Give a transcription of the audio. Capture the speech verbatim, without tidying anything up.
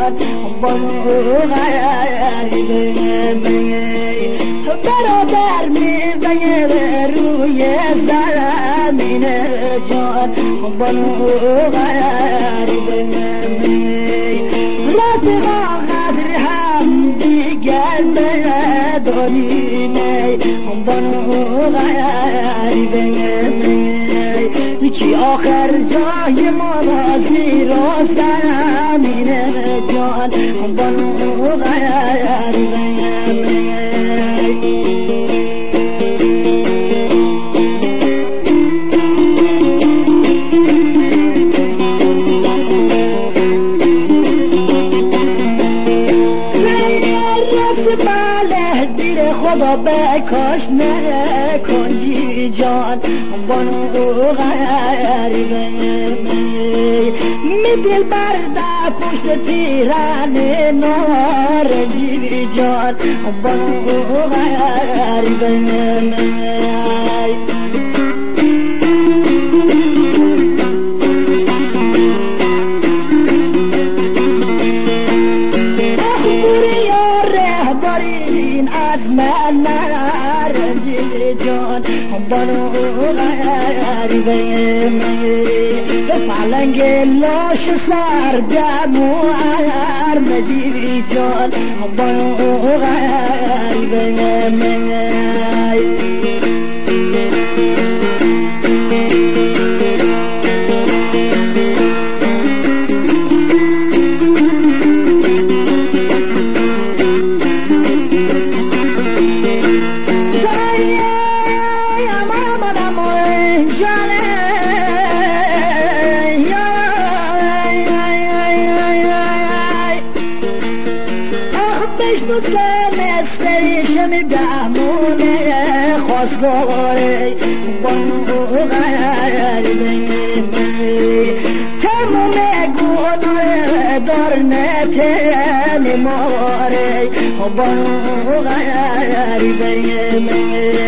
جان بانو غریبه برادر میزنه روی زمین جان بانو غریبه رفیقا قدر هم دیگر بدانیم بانو غریبه که آخر جای ما را زیر و زمین جان بانو غریبه خدا بکاش نکنی جان بانو غریبه می دل برده پشت پیران نارنجی جان بانو غریبه من نارنجی جان بانو غریبه پلنگ لاش سرگم و ارمدی جان بانو غریبه مستریشم بهمونه خواستگاره بانو غریبه تمام گناه دار نتمی ماره بانو غریبه